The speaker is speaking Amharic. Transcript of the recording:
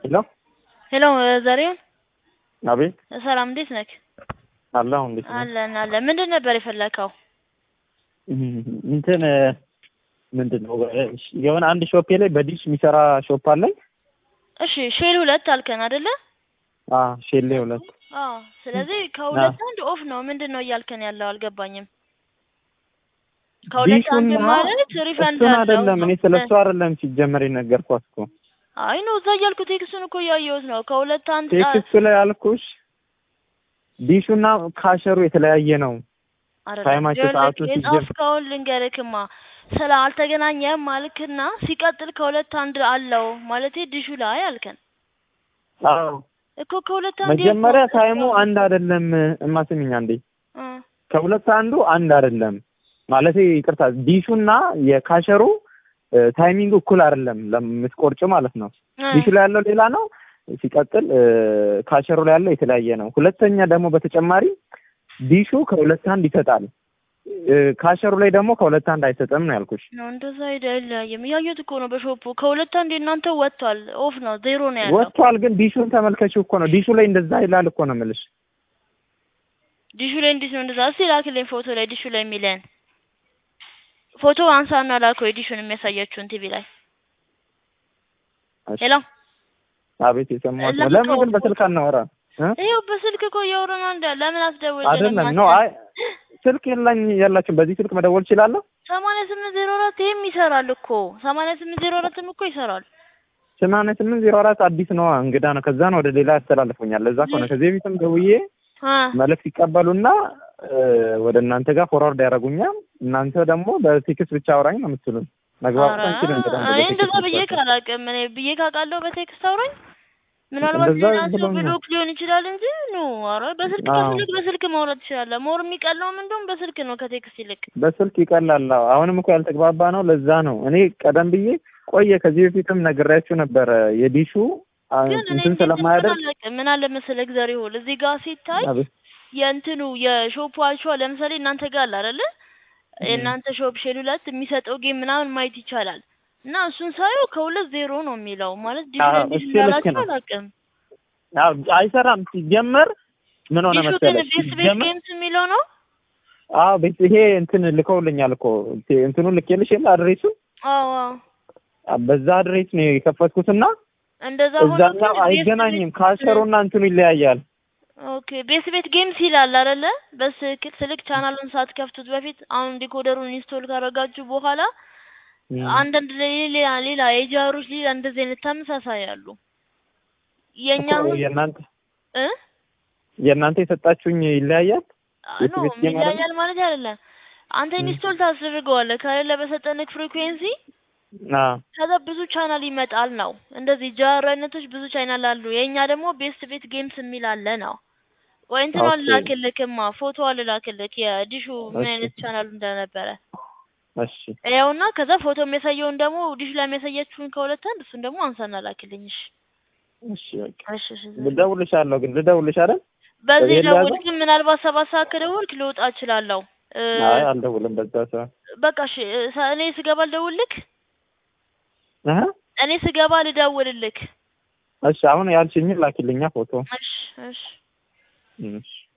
ሄሎ ሄሎ ዘሪሁን አቤት ሰላም እንዴት ነህ? አለሁ እንዴት ነህ? አለን ምንድን ነበር የፈለከው? እንትን ምንድነው የሆነ አንድ ሾፕ ላይ በዲሽ የሚሰራ ሾፕ አለኝ። እሺ ሼል 2 አልከን አይደለ? ሼል 2 ስለዚህ ከሁለት አንድ ኦፍ ነው ምንድነው እያልከን ያለው አልገባኝም። ከሁለት አንድ ማለት ሪፈንድ አይደለም እኔ ስለሱ አይደለም ሲጀመር የነገርኳት እኮ አይ ነው እዛ ያልኩት ቴክስቱን እኮ ያየሁት ነው ከሁለት አንድ ቴክስቱ ላይ ያልኩሽ ዲሹና ካሸሩ የተለያየ ነው። ታይማቸው ሰዓቱ ሲጀምር ልንገርክማ ስለ አልተገናኘም ማለክና ሲቀጥል ከሁለት አንድ አለው ማለት ዲሹ ላይ አልከን። አዎ እኮ ከሁለት አንድ መጀመሪያ ታይሙ አንድ አይደለም እማስሚኛ እንዴ ከሁለት አንዱ አንድ አይደለም ማለት ይቅርታ ዲሹና የካሸሩ ታይሚንግ እኩል አይደለም ለምትቆርጭ ማለት ነው። ዲሹ ላይ ያለው ሌላ ነው ሲቀጥል ካሸሩ ላይ ያለው የተለያየ ነው። ሁለተኛ ደግሞ በተጨማሪ ዲሹ ከሁለት አንድ ይሰጣል ካሸሩ ላይ ደግሞ ከሁለት አንድ አይሰጥም ነው ያልኩሽ። ነው እንደዛ አይደለም ያየሁት እኮ ነው በሾፑ ከሁለት አንድ እናንተ ወጥቷል ኦፍ ነው ዜሮ ነው ያለው ወጥቷል ግን ዲሹን ተመልከቺው እኮ ነው ዲሹ ላይ እንደዛ ይላል እኮ ነው የምልሽ። ዲሹ ላይ እንዴት ነው እንደዛ እስኪ ላክልኝ ፎቶ ላይ ዲሹ ላይ የሚለን ፎቶ አንሳና ላከው ዲሹን የሚያሳያችሁን ቲቪ ላይ ሄሎ አቤት የሰማሁት ነው። ለምን ግን በስልክ አናወራ? ይኸው በስልክ እኮ እያወራን አንደ ለምን አትደውልልኝ? አይደለም ነው አይ ስልክ ያላችሁ በዚህ ስልክ መደወል ይችላል። 8804 ይሄም ይሰራል እኮ 8804 እኮ ይሰራል። 8804 አዲስ ነው እንግዳ ነው ከዛ ነው ወደ ሌላ ያስተላልፉኛል። ለዛ እኮ ነው ከዚህ በፊትም ደውዬ መልእክት ይቀበሉና ወደ እናንተ ጋር ፎርዋርድ ያደርጉኛል። እናንተ ደግሞ በቴክስት ብቻ አውራኝ ነው የምትሉን። መግባባት አንችልም በጣም እኔ እንደዛ ብዬ ካላቀም እኔ ብዬ ካቃለው በቴክስት አውራኝ ምናልባት ሌላ ብሎክ ሊሆን ይችላል እንጂ ነው። ኧረ በስልክ ማውራት ይችላል። ሞር የሚቀለው ምንድነው በስልክ ነው ከቴክስት ይልቅ በስልክ ይቀላል። አሁንም እኮ ያልተግባባ ነው ለዛ ነው እኔ ቀደም ብዬ ቆየ ከዚህ በፊትም ነግሬያችሁ ነበር የዲሹ እንትን ስለማያደርግ ምን አለ መሰለህ እግዚአብሔር እዚህ ጋር ሲታይ የእንትኑ የሾፑ አልቻው ለምሳሌ እናንተ ጋር አለ አይደለ የእናንተ ሾፕ ሼል 2 የሚሰጠው ጌም ምናምን ማየት ይቻላል እና እሱን ሳይው ከ2-0 ነው የሚለው ማለት ዲሽ እንዳላችሁ አላውቅም። አይሰራም ሲጀመር ምን ሆነ መሰለሽ ጌምስ የሚለው ነው። ቤት ይሄ እንትን ልከውልኛል እኮ እንትኑን ልኬልሽ የለ አድሬሱ በዛ አድሬስ ነው የከፈትኩትና እንደዛ ሆኖ አይገናኝም ካሸሩና እንትኑ ይለያያል። ኦኬ ቤት ጌምስ ይላል አይደለ በስልክ ቻናሉን ሳትከፍቱት በፊት አሁን ዲኮደሩን ኢንስቶል ካደረጋችሁ በኋላ አንዳንድ ሌላ የጃሮች ሌላ እንደዚህ አይነት ተመሳሳይ አሉ። የእናንተ የሰጣችሁኝ ይለያያል ነው ይለያያል ማለት አይደለም። አንተ ኢንስቶል ታስደርገዋለህ ካለ በሰጠንክ ፍሪኩዌንሲ ከዛ ብዙ ቻናል ይመጣል ነው እንደዚህ ጃሮ አይነቶች ብዙ ቻናል አሉ። የኛ ደግሞ ቤት ጌምስ የሚል አለ ነው ወይ እንትን አላክልክማ ፎቶ አላክልክ የዲሹ ምን አይነት ቻናል እንደነበረ እሺ ያውና ከዛ ፎቶ የሚያሳየውን ደግሞ ዲሽ ላይ የሚያሳያችሁን ከሁለት አንድ እሱን ደግሞ አንሳና ላክልኝ። እሺ እሺ ልደውልልሻለሁ ግን ልደውልልሽ አይደል በዚህ ደውልክ ምናልባት 7 ሰዓት ከደወልክ ልወጣ እችላለሁ። አይ አልደውልም በዛ ሰዓት በቃ እሺ እኔ ስገባ ልደውልልክ እኔ ስገባ ልደውልልክ። እሺ አሁን ያልሽኝ ላኪልኛ ፎቶ። እሺ